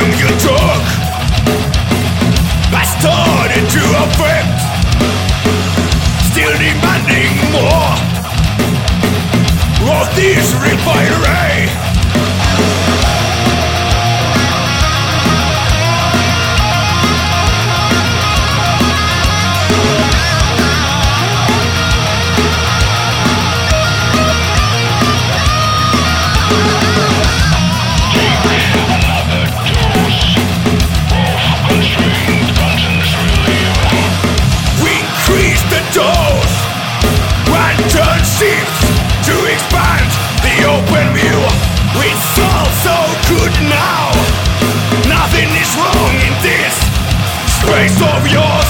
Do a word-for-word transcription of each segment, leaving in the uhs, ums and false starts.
aim you took has started to affect, still demanding more of this refinery. Dose and turn shifts to expand the open view. It's all so good now. Nothing is wrong in this space of yours.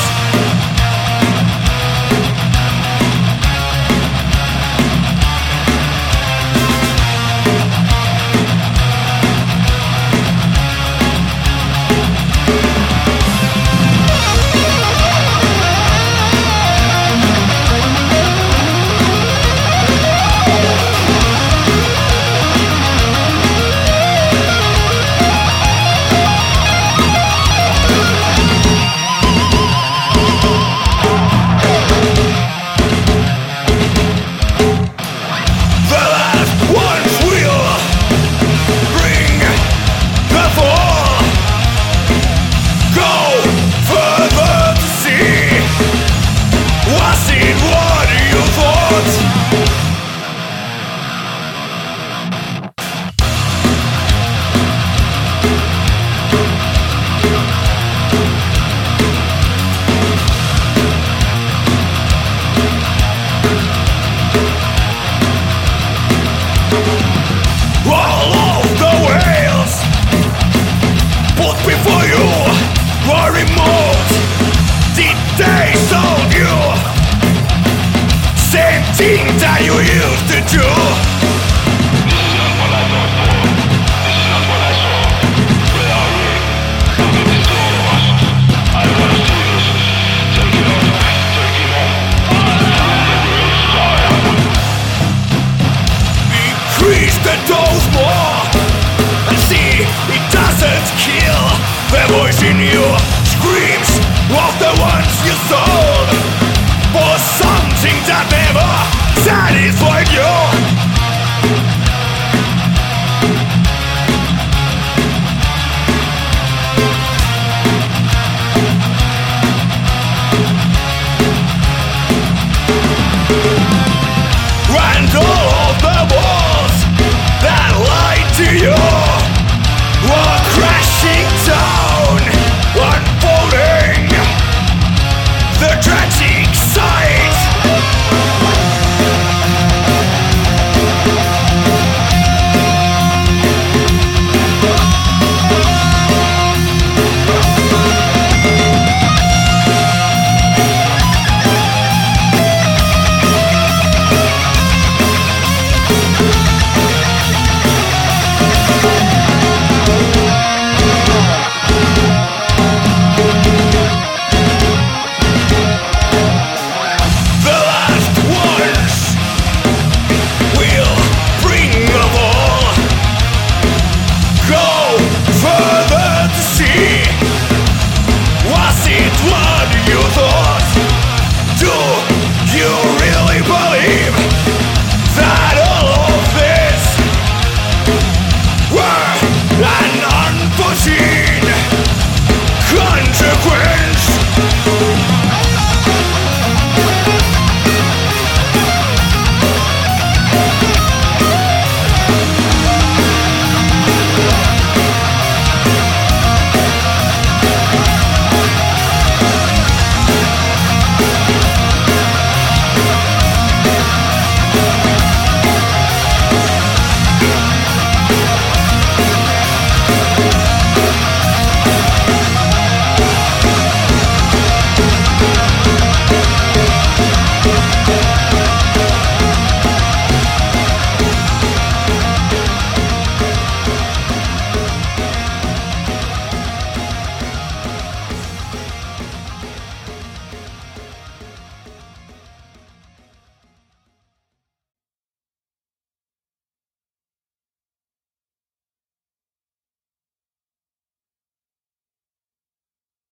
That you used to do. This is not what I thought for. This is not what I saw. Where are we? How did this to all of us? I wanna see this. Take it on. Take it on. The real style. Increase the dose more and see it doesn't kill. The voice in you screams of the ones you sold for something that never satisfied you. And all of the walls that lied to you were crashing down, unfolding the tragic sight. Further